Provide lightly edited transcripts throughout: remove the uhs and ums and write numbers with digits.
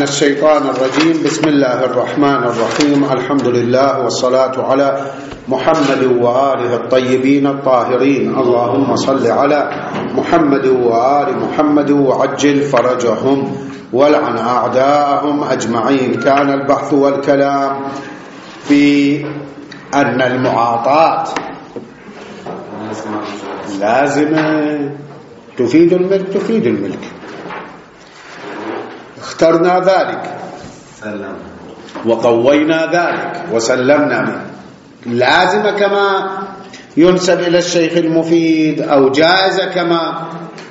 الشيطان الرجيم. بسم الله الرحمن الرحيم. الحمد لله والصلاة على محمد وآله الطيبين الطاهرين. اللهم صل على محمد وآل محمد وعجل فرجهم والعن أعداءهم أجمعين. كان البحث والكلام في أن المعاطاة لازمة تفيد الملك. اخترنا ذلك وقوينا ذلك وسلمنا منه. لازمة كما ينسب إلى الشيخ المفيد، أو جائزة كما،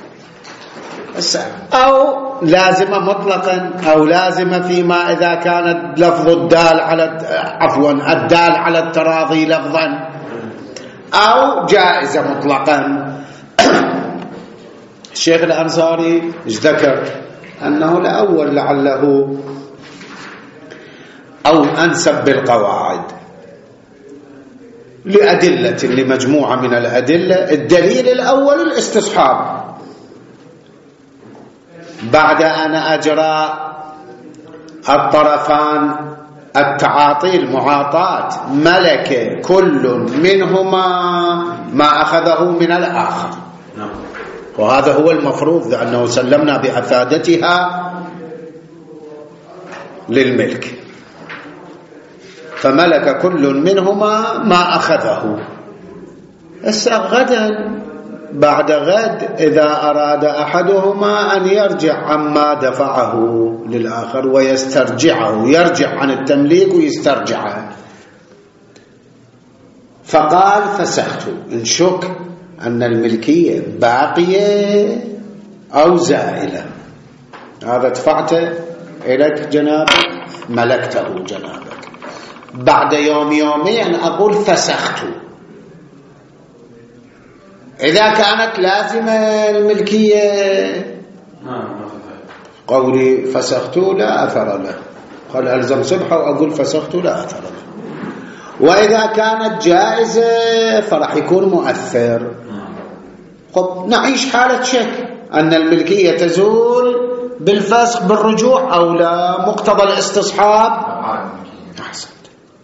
أو لازمة مطلقا، أو لازمة فيما إذا كانت لفظ الدال على التراضي لفظا، أو جائزة مطلقا. الشيخ الأنصاري ذكر أنه الأول لعله أو أنسب بالقواعد لمجموعة من الأدلة. الدليل الأول الاستصحاب، بعد أن أجرى الطرفان التعاطي المعاطاة ملك كل منهما ما أخذه من الآخر، وهذا هو المفروض، لأنه سلمنا بأفادتها للملك، فملك كل منهما ما أخذه. غدا بعد غد إذا أراد أحدهما أن يرجع عما دفعه للآخر ويسترجعه، يرجع عن التمليك ويسترجعه، فقال فسخت، إن شك أن الملكية باقية أو زائلة، هذا دفعته إليك جنابك، ملكته جنابك. بعد يومين أقول فسخت. إذا كانت لازمة الملكية، قولي فسخت لا أثر له، قال ألزم صبحه وأقول فسخت لا أثر له. وإذا كانت جائزة فرح يكون مؤثر. نعيش حالة شك أن الملكية تزول بالفسخ بالرجوع أو لا، مقتضى الاستصحاب. أحسنت.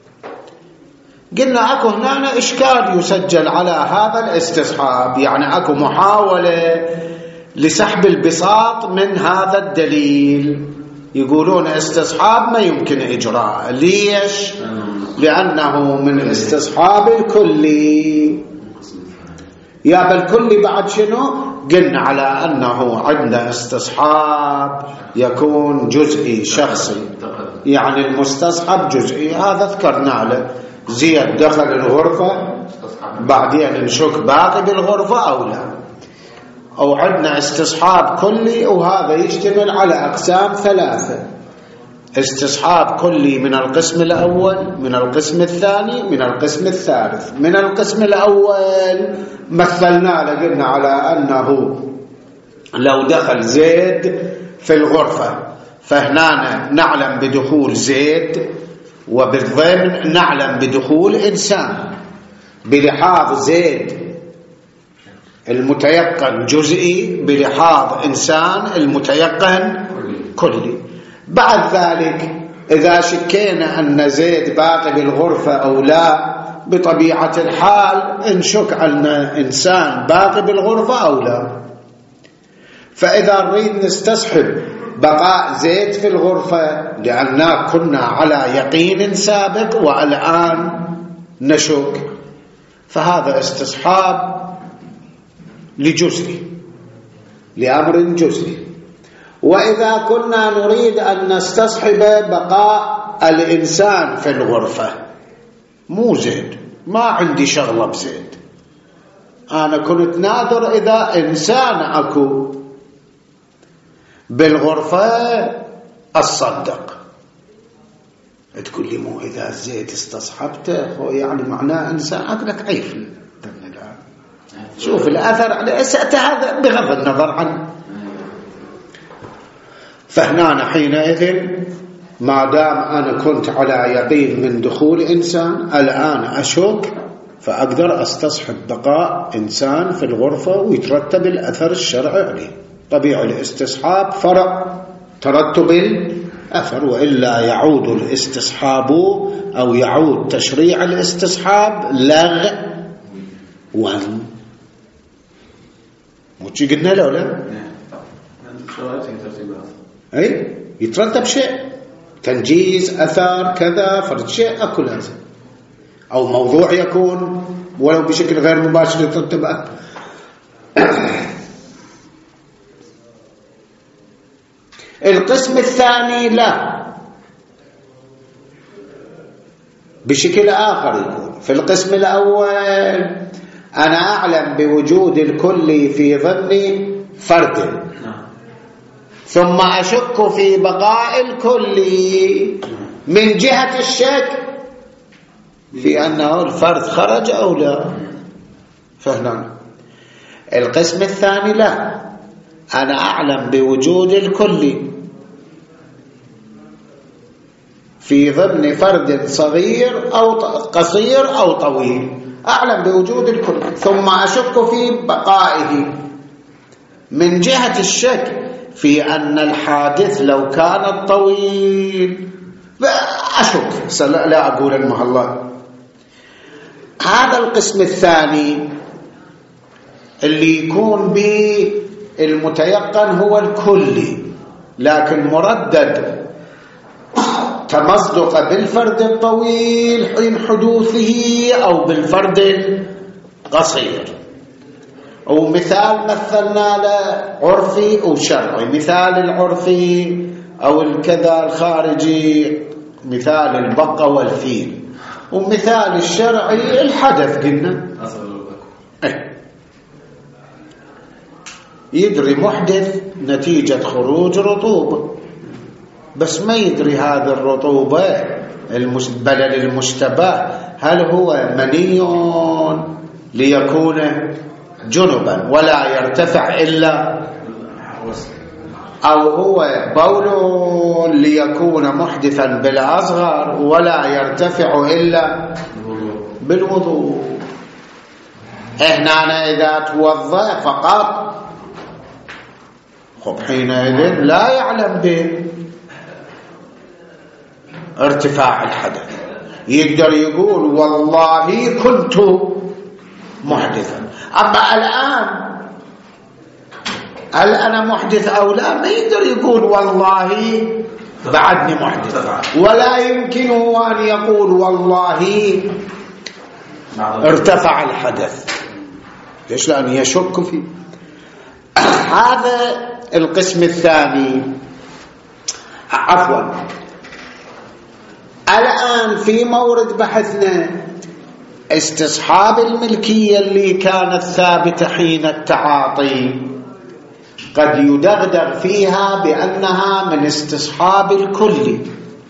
قلنا أكو هنا إشكال يسجل على هذا الاستصحاب، يعني أكو محاولة لسحب البساط من هذا الدليل. يقولون استصحاب ما يمكن إجراء. ليش؟ لأنه من استصحاب الكلي. يا بالكلي بعد شنو؟ قلنا على أنه عندنا استصحاب يكون جزئي شخصي، يعني المستصحب جزئي، هذا ذكرنا له. زيد دخل الغرفة بعدين نشك باقي بالغرفة أو لا. أو عندنا استصحاب كلي، وهذا يشتمل على أقسام ثلاثة: استصحاب كلي من القسم الأول، من القسم الثاني، من القسم الثالث. من القسم الأول مثلنا لقلنا على أنه لو دخل زيد في الغرفة فهنا نعلم بدخول زيد، وبالضمن نعلم بدخول إنسان، بلحاظ زيد المتيقن جزئي، بلحاظ إنسان المتيقن كلي. بعد ذلك إذا شكينا أن زيد باقي بالغرفة أو لا، بطبيعة الحال نشك أن إنسان باقي بالغرفة أو لا. فإذا نريد نستصحب بقاء زيد في الغرفة لأننا كنا على يقين سابق والآن نشك، فهذا استصحاب لجزئي، لأمر جزئي. وإذا كنا نريد أن نستصحب بقاء الإنسان في الغرفة، مو زيد، ما عندي شغلة بزيد، أنا كنت ناظر إذا إنسان أكو بالغرفة أصدق. تقول لي مو إذا زيد استصحبته هو يعني معناه إنسان، أقول لك عيف. شوف الأثر على هذا بغض النظر عنه. فهنا حينئذ ما دام أنا كنت على يقين من دخول إنسان، الآن أشك، فأقدر أستصحب بقاء إنسان في الغرفة ويترتب الأثر الشرعي عليه. طبيعي الاستصحاب فرع ترتب أثر، وإلا يعود الاستصحاب أو يعود تشريع الاستصحاب لغوا. موشي قلنا له لا أي يترتب شيء، تنجيز أثار كذا فرد شيء أكل هذا، أو موضوع يكون ولو بشكل غير مباشر يترتب القسم الثاني لا، بشكل آخر يكون. في القسم الأول أنا أعلم بوجود الكل في ظن فرد، ثم أشك في بقاء الكل من جهة الشك في أنه الفرد خرج أو لا. فهنا القسم الثاني لا، أنا أعلم بوجود الكل في ضمن فرد صغير أو قصير أو طويل، أعلم بوجود الكل ثم أشك في بقائه من جهة الشك في أن الحادث لو كان طويل أشك، لا أقول المهلا. هذا القسم الثاني اللي يكون بالمتيقن هو الكلي، لكن مردد تمصدق بالفرد الطويل حين حدوثه أو بالفرد القصير. ومثال مثلنا له عرفي أو شرعي، مثال العرفي أو الكذا الخارجي مثال البقى والفيل، ومثال الشرعي الحدث قلنا. يدري محدث نتيجة خروج رطوبة، بس ما يدري هذا الرطوبة البلل المشتبه هل هو مني ليكون جنبا ولا يرتفع إلا، أو هو بول ليكون محدثا بالأصغر ولا يرتفع إلا بالوضوء. هنا إذا توضأ فقط حينئذ لا يعلم بارتفاع الحدث، يقدر يقول والله كنت محدثا. أما الآن هل أنا محدث أو لا، ما يقدر يقول والله بعدني محدث، ولا يمكنه أن يقول والله ارتفع الحدث. ليش؟ لأن يشك فيه. هذا القسم الثاني. عفوا، الآن في مورد بحثنا استصحاب الملكية اللي كانت ثابتة حين التعاطي قد يدغدغ فيها بأنها من استصحاب الكل.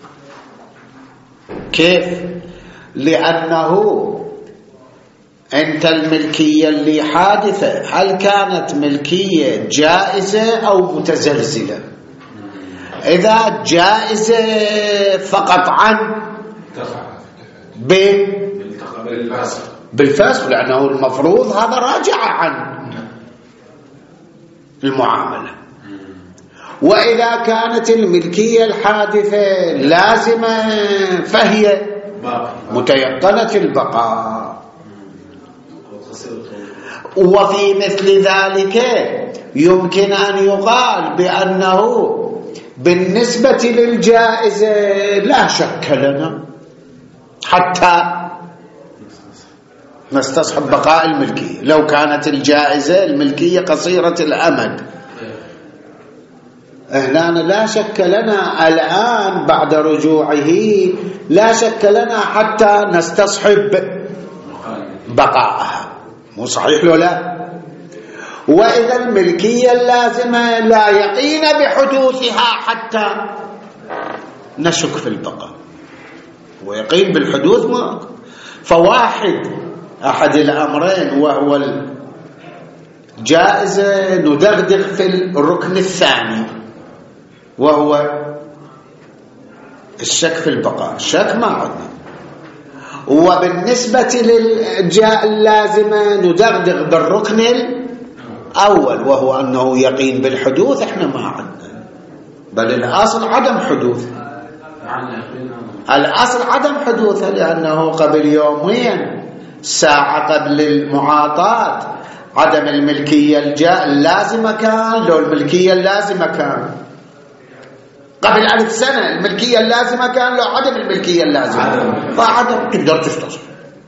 كيف؟ لأنه أنت الملكية اللي حادثة هل كانت ملكية جائزة أو متزلزلة؟ إذا جائزة فقط عن بالفسخ، لأنه المفروض هذا راجع عن المعاملة. وإذا كانت الملكية الحادثة لازمة فهي متيقنة البقاء. وفي مثل ذلك يمكن أن يقال بأنه بالنسبة للجائزة لا شك لنا حتى نستصحب بقاء الملكية. لو كانت الجائزة الملكية قصيرة الأمد، هنا لا شك لنا الآن بعد رجوعه لا شك لنا حتى نستصحب بقاءها. مو صحيح له؟ لا. وإذا الملكية اللازمة لا يقين بحدوثها حتى نشك في البقاء، ويقين بالحدوث ما. فواحد أحد الأمرين وهو الجائزة ندغدغ في الركن الثاني وهو الشك في البقاء. الشك ما عندنا. وبالنسبة لللازمة ندغدغ بالركن الأول وهو أنه يقين بالحدوث، احنا ما عندنا. بل الأصل عدم حدوثها. الأصل عدم حدوثها لأنه قبل يومين ساعة قبل المعاطاة عدم الملكية اللازمة كان، لو الملكية اللازمة كان قبل 1000 سنة الملكية اللازمة كان، لو عدم الملكية اللازمة فعدم تقدر تستصحب.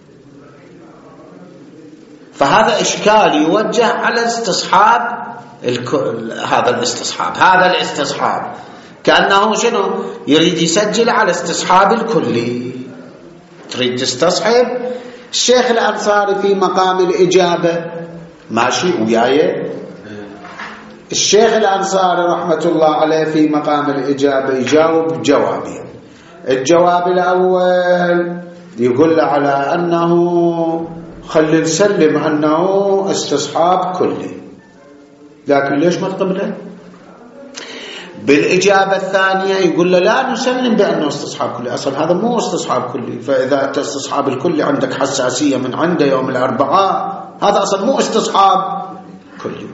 فهذا إشكال يوجه على استصحاب هذا الاستصحاب كأنه شنو يريد يسجل على استصحاب الكلي. تريد تستصحب. الشيخ الأنصاري في مقام الإجابة ماشي وياي. الشيخ الأنصاري رحمة الله عليه في مقام الإجابة يجاوب جوابين. الجواب الأول يقول له على أنه خلي نسلم أنه استصحاب كلي، لكن ليش ما تقبله؟ بالإجابة الثانية يقول له لا نسلم بأنه استصحاب كلي، أصلا هذا مو استصحاب كلي، فإذا استصحاب الكلي عندك حساسية من عنده يوم الأربعاء هذا أصلا مو استصحاب كلي.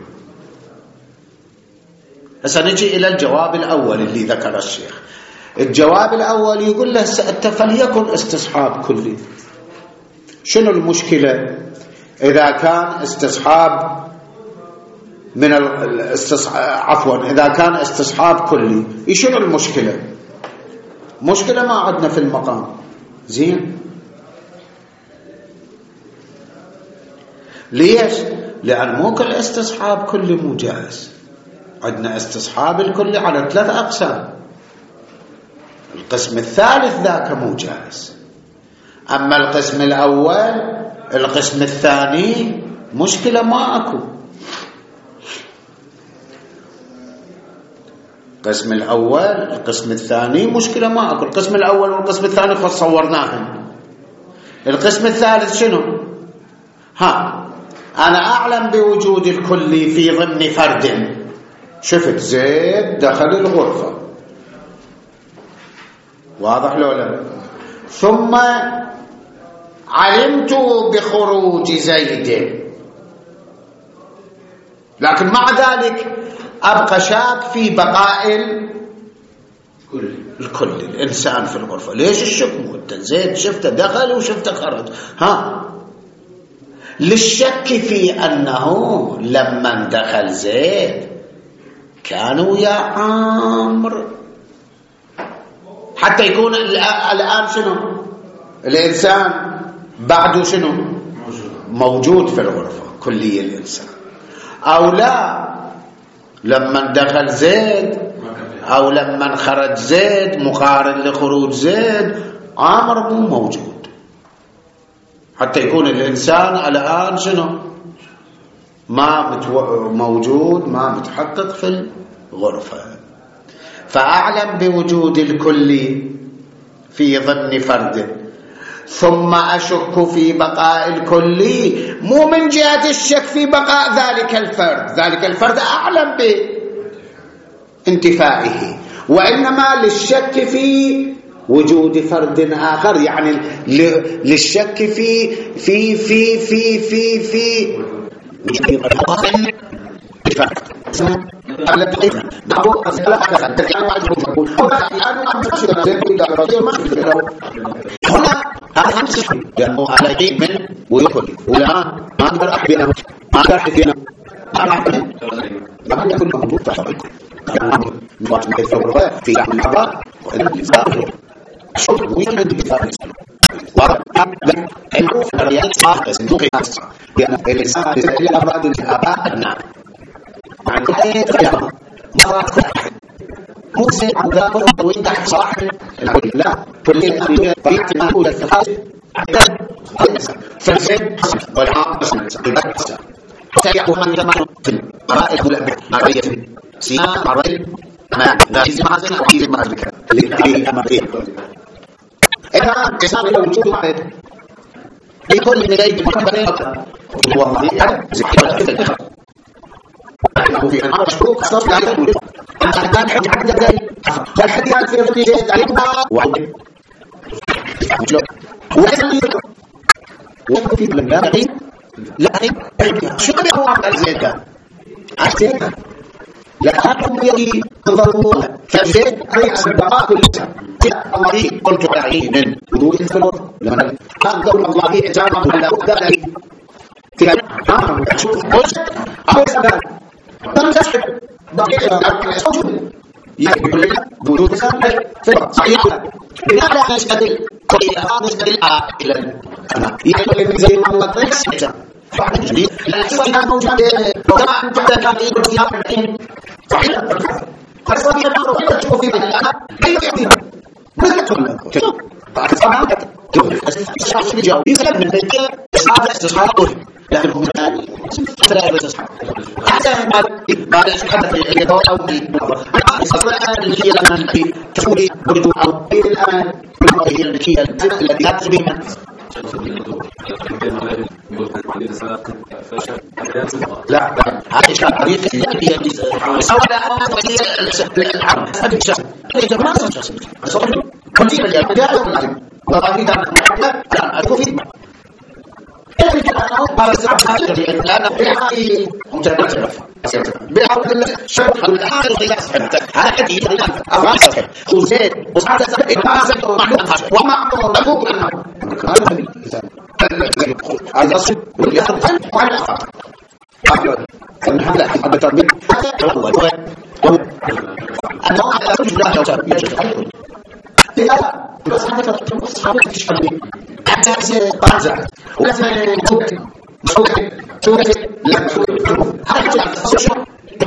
هسه نجي إلى الجواب الأول اللي ذكر الشيخ. الجواب الأول يقول له فليكن استصحاب كلي. شنو المشكلة إذا كان استصحاب من إذا كان استصحاب كلي شنو المشكلة؟ مشكلة ما عندنا في المقام. زين ليش؟ لأن مو كل استصحاب كلي مو جائز. عندنا استصحاب الكلي على 3 أقسام. القسم الثالث ذاك مو جائز. أما القسم الأول القسم الثاني مشكلة ما أكو. القسم الأول القسم الثاني مشكلة ما أكو. القسم الأول والقسم الثاني خد صورناهم. القسم الثالث شنو؟ أنا أعلم بوجود الكلي في ضمن فرد. شفت زيد دخل الغرفة، واضح لو لا؟ ثم علمت بخروج زيد، لكن مع ذلك أبقى شاك في بقاء الكل الإنسان في الغرفة. ليش الشك؟ زيد شفته دخل وشفته خرج. للشك في أنه لما دخل زيد كانوا يا عمرو، حتى يكون الآن شنو الإنسان بعده شنو موجود في الغرفة كلية الإنسان، أو لا لما دخل زيد أو لما خرج زيد مقارن لخروج زيد عمرو مو موجود، حتى يكون الإنسان الآن شنو ما موجود ما متحقق في الغرفة. فأعلم بوجود الكل في ضمن فرد، ثم أشك في بقاء الكل، مو من جهة الشك في بقاء ذلك الفرد أعلم بانتفائه، وإنما للشك في وجود فرد آخر، يعني للشك في في في في في في لأنه على شيء من ويخرج، والآن ما أقدر أحبينه ما أقدر أحبينه ما يكون موجود تحت في لحم الحضار الشرط ويجب بفارس المعروف الرياض صاحب صندوق الناس، لأن الإنسان يسأل أفراد الآباء النار عن كل خيار مرات كل أحد موسى عذابه وين تحت صاحب العقل، لا كل الأمر طريقة ما هو التفاصيل عدد فالزين حصل والعام بس حتى يعطوا من جمع في الرائد والأبعية سيما مرائل أمام ذاتي معزن وكيل المعزن اللي أمامين إذا إنسان لو وجود واحد يقول من غير المكبرين والله أنا زكي أنه في أنه مشروع خصوص لا يقول أنت كان حد عدد ذلك فالحديث عن في رفضي زيد عليكما وعلم وعلم في بلنباغي لا شو كده هو عمل زيد كان عشتين لا أحكم بيدي انظروا فالزيت ريح البقاء كل سنة الله قلت عين بدون الفلور لما أقول الله إجابة ولا أقدر تلك شوف أول سنة لم تسحب دقيقة يقول لك بدون سنة صحيح لماذا نستدل نستدل إلى يقول لك زي ما الله تنسى لا يسوي كان موجود وطبعا كان يقول فيها صحيح فالصحيح أنه تشوف في بالله كيف يقول ماذا تقول طبعا الشخص اللي جاوب يسأل من ذلك استصحابه لكن هم لا يستصحاب حتى بعد أشحاث اليدور أو الأمان اللي هي الأمان التي تفولي برجوع أو الأمان هي التي لا تسبينا لا هذا إشكال طريق التي سواء العرب هذا الشخص ليس ما شخص كثير من الأشياء وقال لا أكون في هذا السبب لأن بحاجة متناسبة بحاول الشرح الآخر قياس هذا حديث أفاسد خزين وصعد أفاسد وما أمر لكم هذا الصدق واليسر وعلى الأخر كان هذا حبة تربية أنا أقول لا يوجد لا بس هذا أصحابك تشتغل حتى طازع ولازم سورة لا هذا السوشيال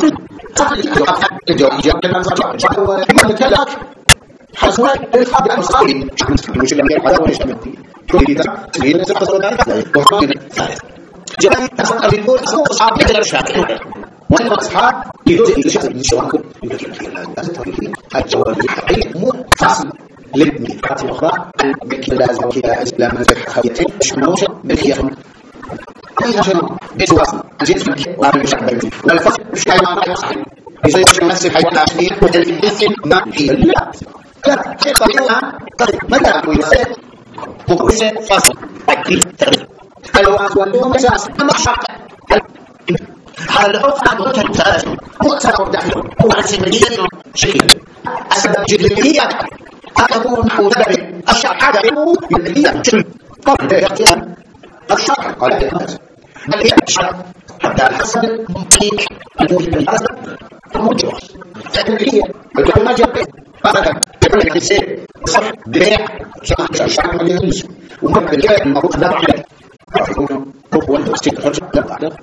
الجواب لما نطلع حسوات الخبر المصاري مش اللي هذا ولا شيء كل ده هي تحصل على وصلنا جاي أصحاب يقول أصحاب كذا الشاكل وأنا أصحاب يجوز يشتغل الشواكل الجواب الحقيقي مو فاصل لابني فاتي أخرى بكي لازم كذا إسلام الحقيقي شنوش بالخيام أي شيء بيتواصل جيت في وأنا مش عبالي ولا فصل مش كلام أنا يصحي إذا يصير مسك حيوان عشرين وتلفين ما هي لا شيء طبيعي طيب ماذا أقول يصير مقصد فصل أكيد تغيير لو أقول أساس ما شاء على الأخرى مؤثر داخله هو عسمانية شيء أسباب جدلية أكبر محوذة الشرع هذا علمه جدلية شيء قبل الاختيار الشرع قال الناس بل هي الشرع حتى الحسن الممكن الموجب الحسن الموجب الجدلية الكل ما جاء هذا يقول لك السير صح بيع شرع من ينسى وممكن الجاء المعروف لا عليه يكون هو الاستيقاظ لا بعد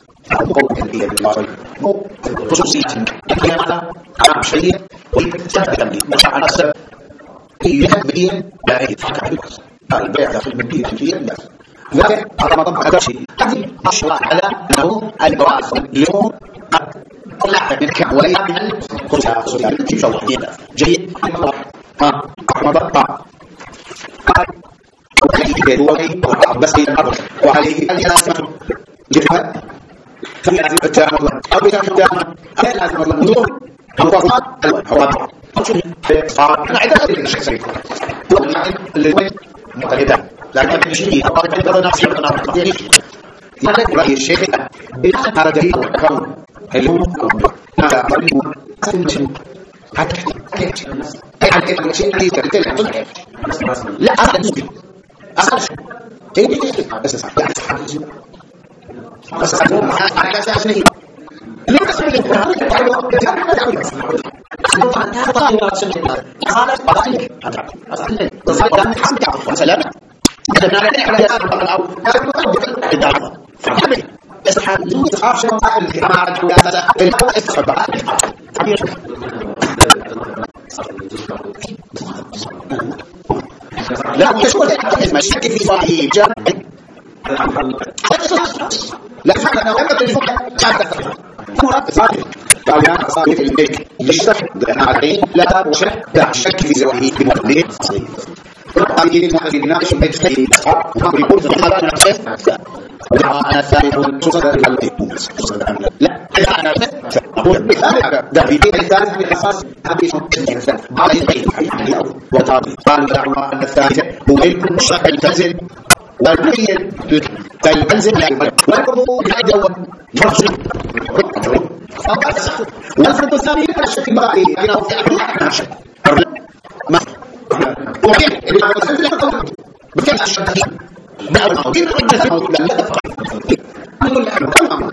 خصوصية الكلام على شيء ويتثبت مشاعر السبب هي بديا لا يتحكى بالكس البيع داخل بديا فيه لا لكن على مطبع هذا الشيء هذه أشرع على أنه الجواز اليوم قد طلعت من كعوية من خصوصية التي شو حديثة جيد أحمد قال وعليه هو بس وعليه الجناس جدا فلازم التعامل الله أو بتعامل التعامل لازم الله نور المفاصلات الحوادث أنا عدد الشخصية اللي هو مقلدة لكن الشيء أقول لك أنا نفسي أنا يعني ما رأي الشيخ هذا دليل الكون هل هذا دليل حتى أي شيء اللي تتكلم لا هذا دليل أصلا شيء أساسا بس على أساس نهي لا تسمع لا الشك في صاحب لا فعلا ولا تلفك مرات صاحب طبعا صاحب البيت يشرح عليه لا تشرح لا شك في زواهي بمقدمه قال لي ما في ناقش بيت في يقول في حالات نفسه انا ثالث تصدر لا انا اقول ده في بيت الثالث من اساس هذه الانسان بعد البيت وطبعا الثالثه هو يكون شرح الفزل والبنية تنزل والقضوء يتجول فرصي والفرد الثاني لا شك بغائي لأنه في أحد ما وكيف اللي عمل سنة بكيف الشديد بعد ما وكيف الجسد لا يفقه أقول لك تمام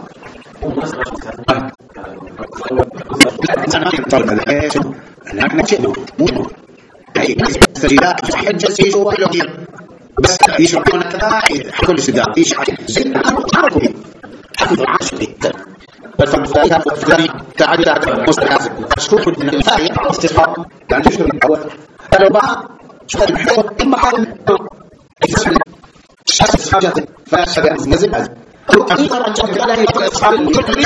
أنا طلب الحياة أنا نشأ مو أي سجلات حجة سيجوا وحلوين بس يشرحون كذا كل سجاد يشرح زين عرفوا حفظ العاشر فالفلسفة تعدد مستحاز أشكر من الفاعل استشهاد يعني تشكر من الأول فلو بقى شكر الحيوة إما حاول شخص حاجة فأشهد نزل هذا أيضا رجعت على الإصحاب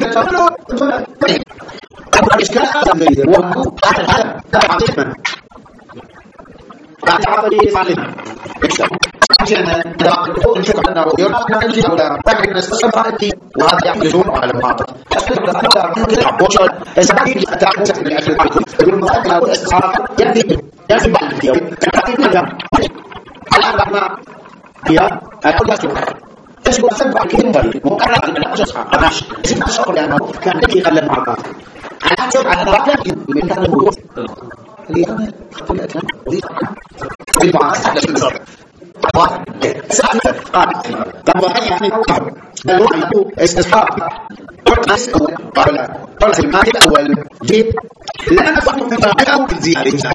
الإشكال هذا وهو هذا تعطينا تعطي صالح عشان نشوف أنه يرانا نجد ولا لكن نستشعر وهذا يحدثون على المعطى وشل الزبائن تعرف من أجل المعطى والاستخارة يأتي بعد اليوم على الرحمة هي الأولى تشبه سبع كلمة مقررة من الأجسام أماش اسم أشعر لأنه كان دقيقا للمعطى على أسر على الرحمة من هذا الوقت لأنه خطل أكلام بالبعض طبعا يعني الوحي استصحاب قال الماضي الأول جيب لا نفهم من فاعله بالزيادة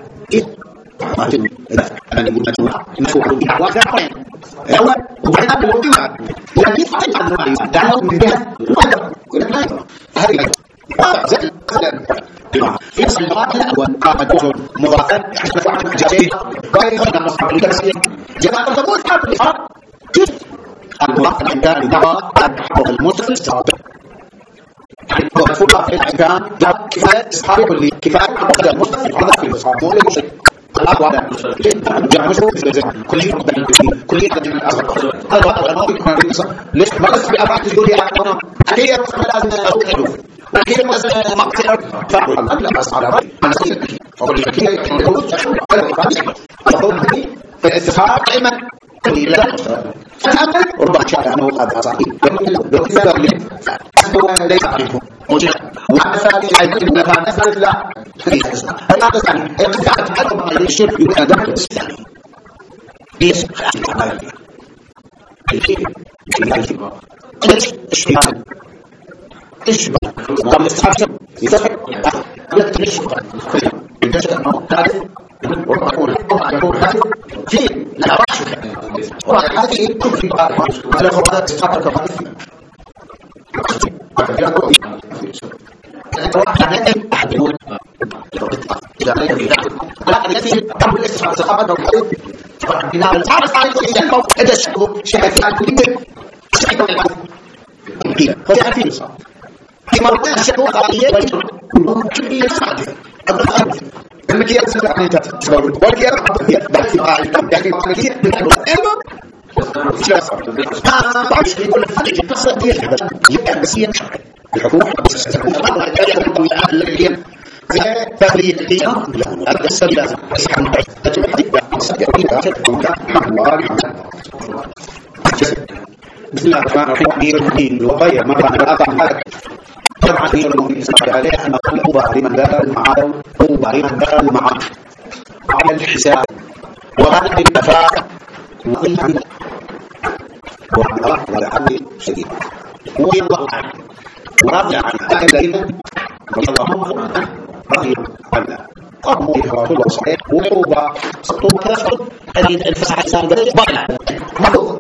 أنا نقول مجموعة نفوح بها وكاقين الأول وبعدها بالوقوع يعني فعلا عن الرأي دعوه من بها وهذا هذه زي في الصلاة الأول قام دكتور مضافا حسب فعل جاسين قال يخرج المصحف لتفسير جماعة الضبوط حرب الإصحاب المضافا عندها لنظر حفظ المسلم السابق وفقها في الأحكام كفاية إصحاب كل كفاية حفظ المسلم حفظ في الإصحاب مو للمشرك الأقوى جاء مشروع كل يوم كل يوم الأصل هذا هو الماضي كمان ليش ما بس بأبعاد تقولي أنا أكيد لازم أقول أكيد مثلا مقطع فعل لا بس على رأي أنا سيد فقول لك كذا فالاستخارة دائما قليلا فأما ربما شاء أنه قد أصحي لو كذا هو ليس عليكم موجود وعلى ذلك يمكن أن نسأل لا هذا ثاني يقطع مع الشرك يمكن دخل الإسلام ليش إيش طب الاستحاضة يصح ليش انتشر أنه تعرف وأقول في لا رأش هذه كل في بعض على خبرات استحاضة كفاية أحد يقول التي قبل الاستحاضة صحابة بناء الفارس على الإسلام إذا شهدت على كل فتعرفين في مرة الشهوة غالية وكل يساعد المكية تسمع عن تتصور والكية رحمة بعد في قاعدة يعني معنى بعض يقول الفرق القصة دي بس هي الحكومة فهي الاتجاه هذا السبب لازم بسم الله الرحمن الرحيم أمير المؤمنين الوقاية مرة على أضع هذا طبعا أمير المؤمنين سمعت عليه أن طوبى لمن دخل معه طوبى لمن دخل معه على الحساب وهذا النفاق وإلا وعلى ولعل شديد ويضع عنه ورضي عنه الذين رضي الله عنه رضي عنه أمو رسول الله صحيح وطوبى تسقط هذه الفسحة السابقة ضلع مضوض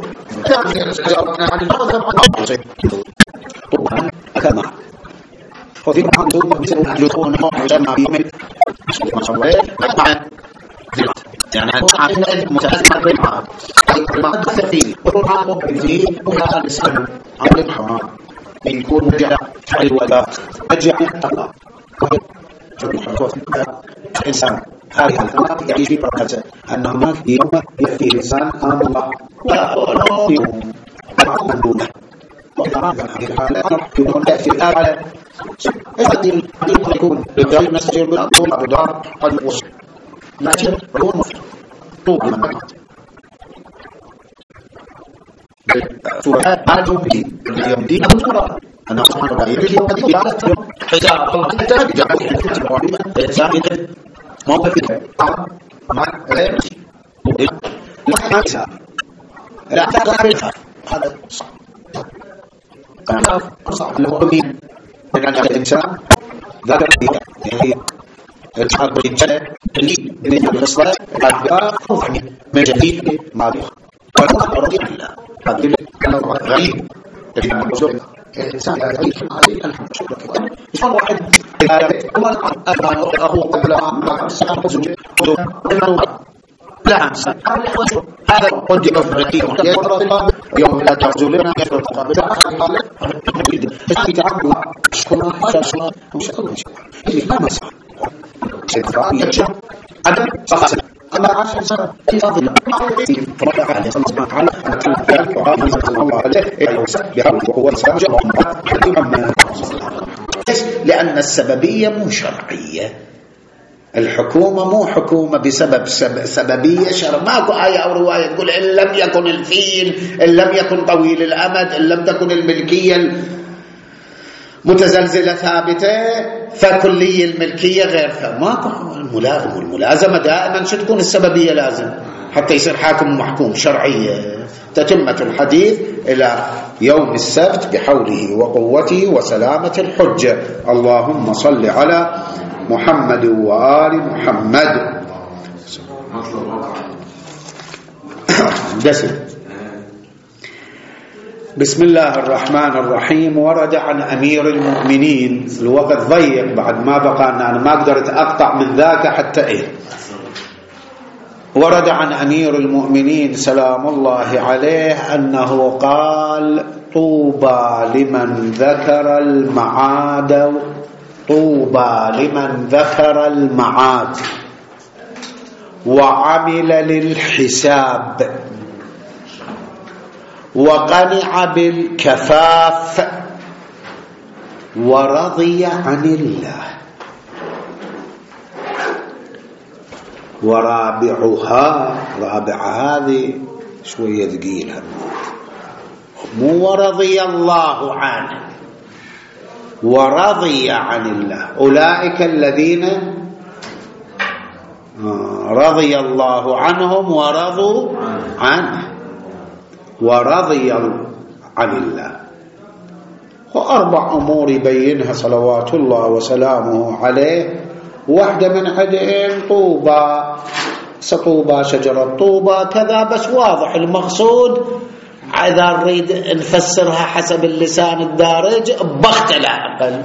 طبعا أكمل وفي محمد بسبب يكون جمع بيمل ما شاء الله طبعا يعني عشان متأثر بالمعاد ما أدخل فيه وطبعا فيه ولا الإسلام عمل الحرام يكون مجرد على الولاء أجع الله الإنسان هذه الحالات يعيش في بركته أن هناك يوم يأتي الإنسان أمام الله ولا يوم أمام دونه وإذا هذه الحالة يكون تأتي الآلة قد يكون للدار نستجير بالأطول الدار قد يوصل لكن يكون مفتوح طول من بعد سورة الجمهورية اليوم دين أبو أنا سبحانه وتعالى حساب الله تعالى موقف مع لا هذا صح المؤمن من الإنسان ذاك الحرب الجنة من الصلاة من جديد ما رضي الله هذا غريب الإنسان يعيش عليه الحمد لله شلون واحد أخو قبل لا هذا قد يفرق يوم لا تعزلنا يفرق قبل تعبوا شكرا ما شاء الله ما مسح عدم صح أما عشان سنة في فضل الله عليه سبحانه وتعالى لأن السببية مو شرعية الحكومة مو حكومة بسبب سببية شرع ماكو آية أو رواية تقول إن لم يكن الفيل إن لم يكن طويل الأمد إن لم تكن الملكية متزلزلة ثابتة فكلية الملكية غير فماكو الملازمة دائما شو تكون السببية لازم حتى يصير حاكم محكوم شرعية تتمة الحديث إلى يوم السبت بحوله وقوته وسلامة الحجة اللهم صل على محمد وآل محمد بسم الله الرحمن الرحيم. ورد عن أمير المؤمنين الوقت ضيق بعد ما بقى أنا ما قدرت أقطع من ذاك حتى ورد عن أمير المؤمنين سلام الله عليه أنه قال طوبى لمن ذكر المعاد وعمل للحساب وقنع بالكفاف ورضي عن الله. ورابعها هذه شوية ثقيلة مو ورضي الله عنه ورضي عن الله أولئك الذين رضي الله عنهم ورضوا عنه ورضي عن الله. وأربع أمور يبينها صلوات الله وسلامه عليه واحدة من عدين طوبى شجرة طوبى كذا بس واضح المقصود إذا نريد نفسرها حسب اللسان الدارج بخت العقل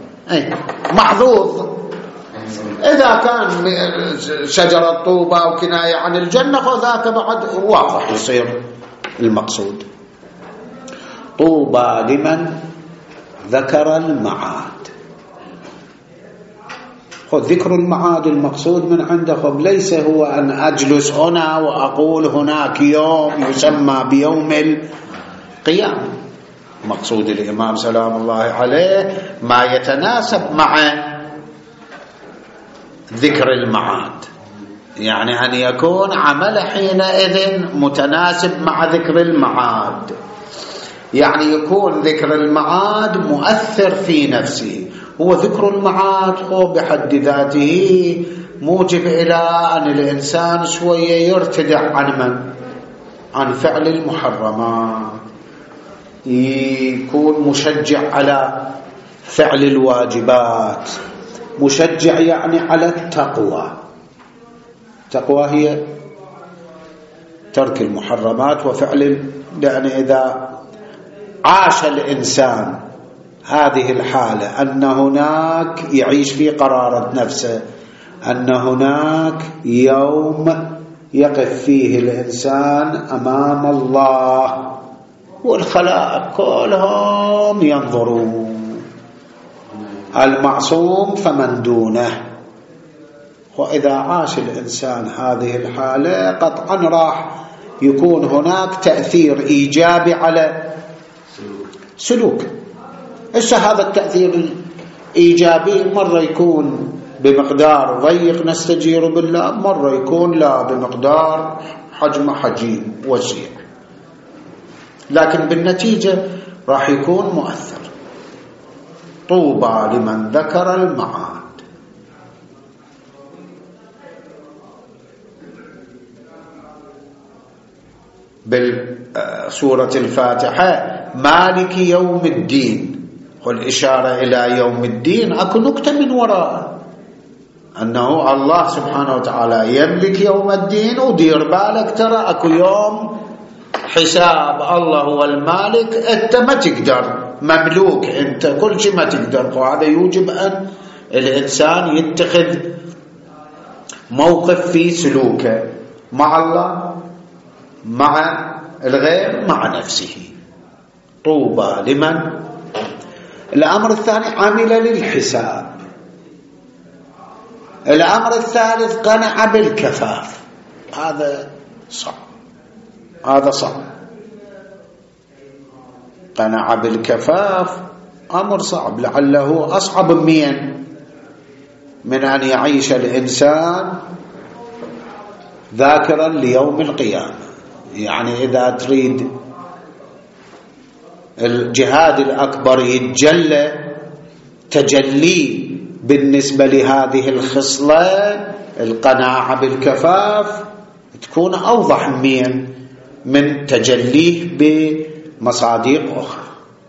محظوظ إذا كان شجرة طوبى وكناية عن الجنة فذاك بعد واضح يصير المقصود. طوبى لمن ذكر المعاد. ذكر المعاد المقصود من عندكم ليس هو أن أجلس هنا وأقول هناك يوم يسمى بيوم القيامة. مقصود الإمام سلام الله عليه ما يتناسب مع ذكر المعاد يعني أن يكون عمل حينئذ متناسب مع ذكر المعاد يعني يكون ذكر المعاد مؤثر في نفسه. هو ذكر المعاد هو بحد ذاته موجب إلى أن الإنسان شوية يرتدع عن فعل المحرمات يكون مشجع على فعل الواجبات مشجع يعني على التقوى. التقوى هي ترك المحرمات وفعل لأن إذا عاش الإنسان هذه الحالة أن هناك يعيش في قرارة نفسه أن هناك يوم يقف فيه الإنسان أمام الله والخلائق كلهم ينظرون المعصوم فمن دونه. وإذا عاش الإنسان هذه الحالة قطعا راح يكون هناك تأثير إيجابي على سلوك. هذا التأثير الإيجابي مرة يكون بمقدار ضيق نستجير بالله مرة يكون لا بمقدار حجم حجيم وسيع لكن بالنتيجة راح يكون مؤثر. طوبى لمن ذكر المعاد. بالسورة الفاتحة مالك يوم الدين، والإشارة إلى يوم الدين أكو نكتة من وراء أنه الله سبحانه وتعالى يملك يوم الدين، ودير بالك ترى أكو يوم حساب، الله هو المالك، أنت ما تقدر، مملوك أنت، كل شيء ما تقدر. وهذا يوجب أن الإنسان يتخذ موقف في سلوكه مع الله، مع الغير، مع نفسه. طوبى لمن. الأمر الثاني عمل للحساب. الأمر الثالث قنع بالكفاف. هذا صعب، هذا صعب. قنع بالكفاف أمر صعب، لعله أصعب من أن يعيش الإنسان ذاكرا ليوم القيامة. يعني إذا تريد الجهاد الأكبر يتجلى تجلي بالنسبة لهذه الخصلة القناعة بالكفاف، تكون أوضح من تجليه بمصادق أخرى.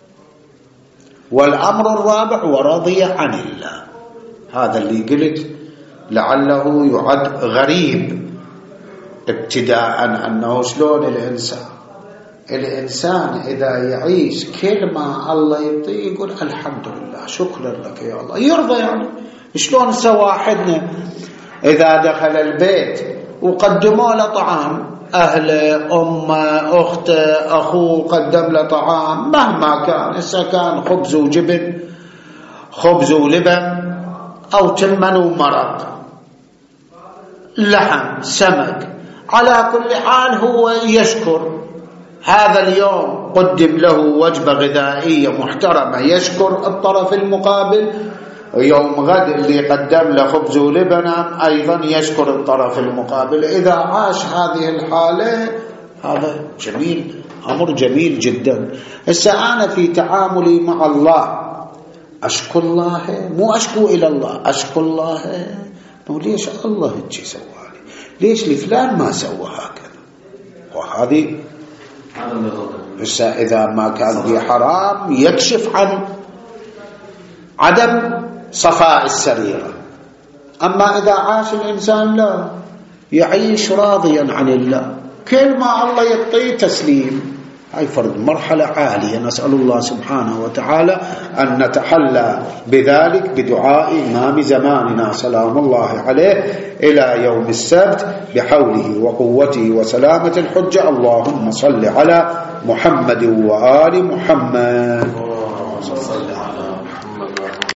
والأمر الرابع ورضي عن الله. هذا اللي قلت لعله يعد غريب ابتداء، أنه شلون الإنسان إذا يعيش كل ما الله يعطيه يقول الحمد لله شكرا لك يا الله، يرضى. يعني شلون واحدنا إذا دخل البيت وقدموا له طعام، أهله، أمه، أخته، أخوه، قدم له طعام مهما كان، إذا كان خبز وجبن، خبز ولبن، أو تمن ومرق، لحم، سمك، على كل حال هو يشكر. هذا اليوم قدم له وجبة غذائية محترمة، يشكر الطرف المقابل. يوم غد اللي قدم له خبز ولبن أيضا يشكر الطرف المقابل. إذا عاش هذه الحالة هذا جميل، أمر جميل جدا. هسه أنا في تعاملي مع الله أشكر الله، مو أشكو إلى الله، أشكر الله. ليش الله هيك سوالي؟ ليش لفلان ما سوى هكذا؟ وهذه هسه إذا ما كان في حرام يكشف عن عدم صفاء السريرة. أما إذا عاش الإنسان لا يعيش راضيا عن الله، كل ما الله يعطيه تسليم. هاي فرد مرحلة عالية، نسأل الله سبحانه وتعالى أن نتحلى بذلك بدعاء إمام زماننا سلام الله عليه إلى يوم السبت بحوله وقوته وسلامة الحجة. اللهم صل على محمد وآل محمد.